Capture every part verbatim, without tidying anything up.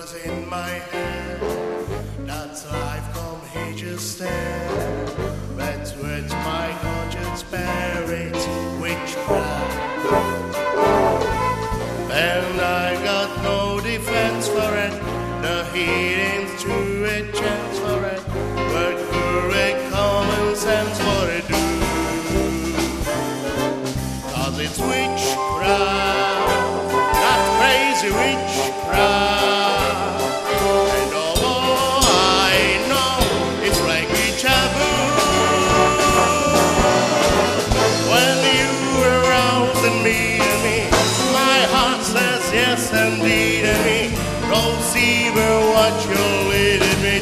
was in my head. That's life come he just there. That's with my conscience buried witchcraft. And I got no defense for it. The heating's true a chance for it. But correct common sense what it do. Cause it's witchcraft. Not crazy witchcraft. And although I know it's like a taboo, when you were out and meeting me, my heart says yes indeed to me. Go see where what you're leading me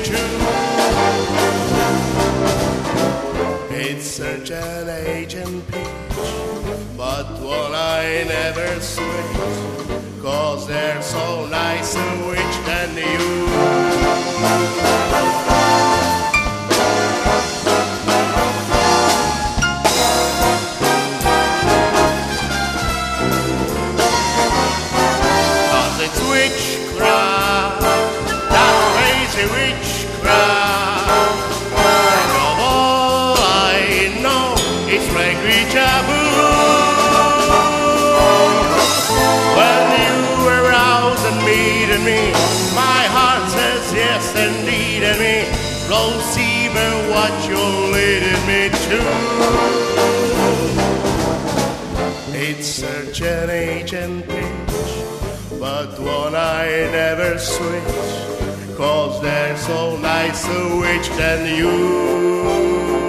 to. It's search and agent peach, but one I never switch. Cause they're so nice and which can you? Cause it's witchcraft, that crazy witchcraft. And although I know it's frankly taboo, meeting me, my heart says yes indeed and me. Receiver, what you're leading me to. It's search and agent pitch, but one I never switch. Cause they're so nice a witch than you.